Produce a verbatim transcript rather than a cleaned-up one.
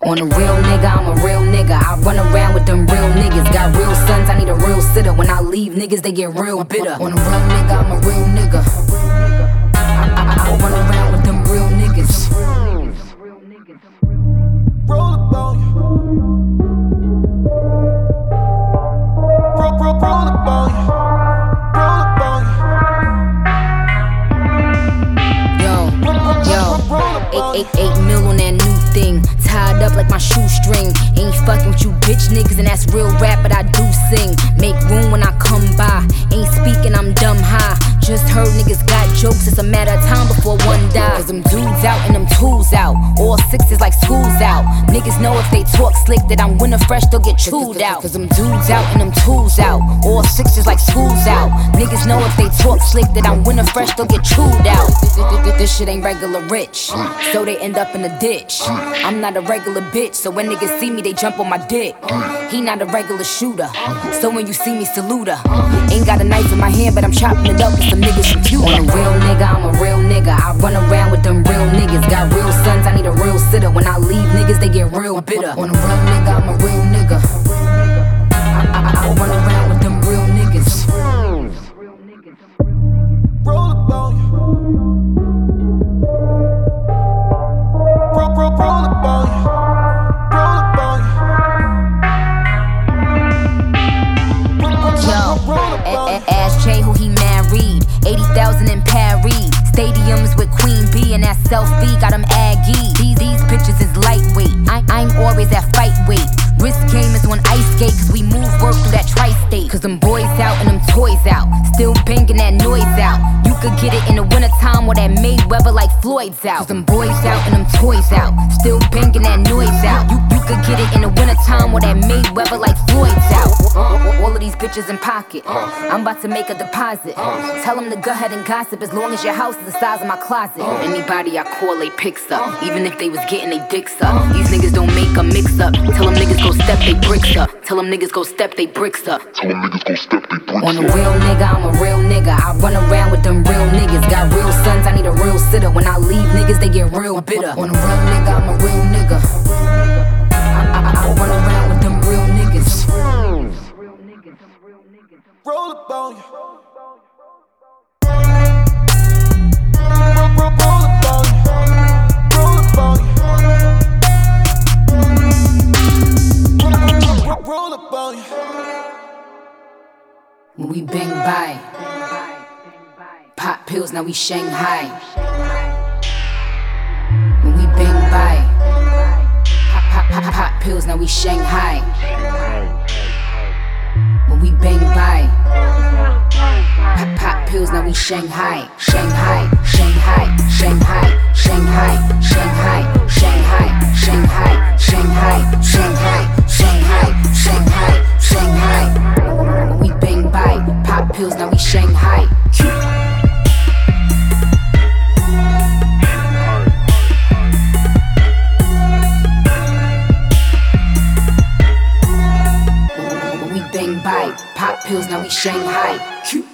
On a real nigga, I'm a real nigga. I run around with them real niggas. Got real sons, I need a real sitter. When I leave, niggas, they get real bitter. On a real nigga, I'm a real nigga. I, I, I run around with them real niggas. Roll up on you. Roll, roll, roll up on you. Roll up on you. Yo, yo, eight, eight, eight mil on that new thing. Tied up like my shoestring. Ain't fucking with you bitch niggas, and that's real rap, but I do sing. Make room when I come by. Ain't speaking, I'm dumb high. Just heard niggas got jokes, it's a matter of time before one dies. Cause them dudes out and them tools out. All sixes like school's out. Niggas know if they talk slick that I'm winter fresh, they'll get chewed out. Cause them dudes out and them tools out. All sixes like school's out. Niggas know if they talk slick that I'm winter fresh, they'll get chewed out. This shit ain't regular rich, so they end up in the ditch. I'm not a regular bitch, so when niggas see me, they jump on my dick. He not a regular shooter, so when you see me, salute her. Ain't got a knife in my hand, but I'm chopping it up with some niggas from Cuba. On a real nigga, I'm a real nigga. I run around with them real niggas. Got real sons, I need a real sitter. When I leave, niggas, they get real bitter. On a real nigga, I'm a real nigga. I, I, I run around with them real niggas. Roll up on you. Roll, roll, roll up on you. Roll up on you. Yo, a- a- ask Jay who he married. eighty thousand in Paris. Stadiums with Queen B and that selfie got him aggy. These, these bitches is lightweight. I, I'm always at fight weight. Wrist game is on ice skate, cause we move work through that tri-state. Cause them boys out and them toys out. Still banging that noise out. You could get it in the wintertime or that Mayweather like Floyd's out. Cause them boys out and them toys out. Still banging that noise out. You, you could get it in the wintertime or that Mayweather like Floyd's out. All of these bitches in pocket. I'm about to make a deposit. Tell them to go ahead and gossip as long as your house is the size of my closet. Anybody I call, they picks up. Even if they was getting they dicks up. These niggas don't make a mix up. Tell them niggas go step they bricks up. Tell them niggas go step they bricks up. Tell them niggas go step they bricks up. On a real nigga, I'm a real nigga. I run around with them real niggas. Got real sons, I need a real sitter. When I leave, niggas, they get real bitter. On a real nigga, I'm a real nigga. I, I, I run around with them real niggas. Roll up on you. Roll, roll, roll up on you. Roll up on you. Roll, roll up on you. When we bang by, pop pills, now we Shanghai. When we bang by, pop, pop, pop, pop pills, now we Shanghai. When we bang by, pop, pop pills, now we Shanghai. Shanghai, Shanghai, Shanghai, Shanghai, Shanghai, Shanghai, Shanghai, Shanghai, Shanghai, Shanghai, Shanghai, Shanghai. When we bang by, pop pills, now we Shanghai. When we bang by, pop pills, now we Shanghai.